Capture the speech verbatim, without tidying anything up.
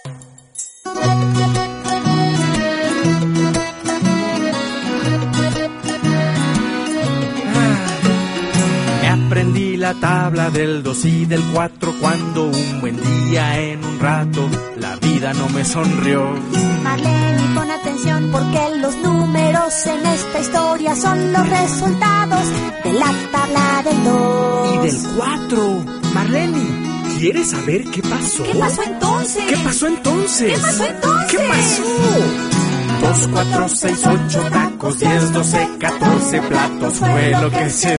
Aprendí la tabla del dos y del cuatro cuando un buen día en un rato la vida no me sonrió. Marlene, pon atención porque los números en esta historia son los resultados de la tabla del dos. Y del cuatro. Marlene, ¿quieres saber qué pasó? ¿Qué pasó entonces? ¿Qué pasó entonces? ¿Qué pasó entonces? ¿Qué pasó? Dos, cuatro, seis, ocho tacos, diez, doce, catorce platos fue lo que se